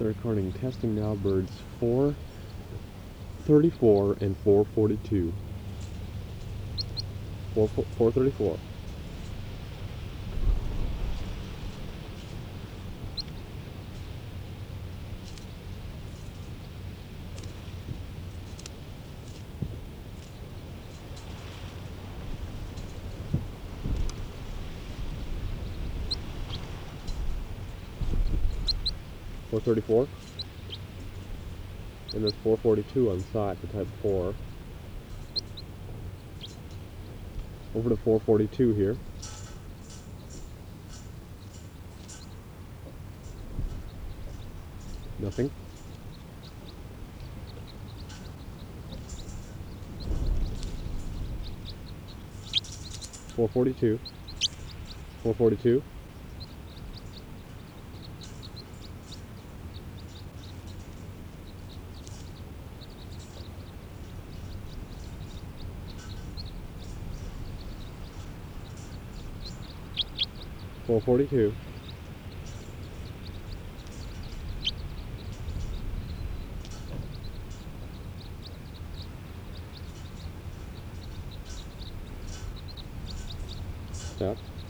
Start recording. Testing now. Birds 434 and 442. 434. .434, and there's 442 on side for type 4. Over to 442 here. Nothing. .442. 442. .442. Stop.